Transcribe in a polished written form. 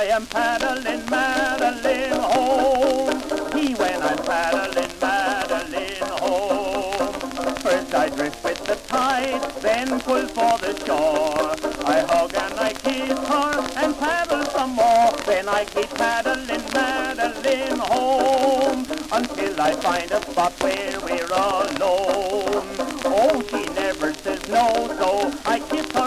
am paddling Madeline home. When I'm paddling Madeline home. First I drift with the tide, then pull for the shore. I hug and I kiss her and paddle some more. Then I keep paddling Madeline home until I find a spot where we're alone. Oh, she never says no, so I kiss her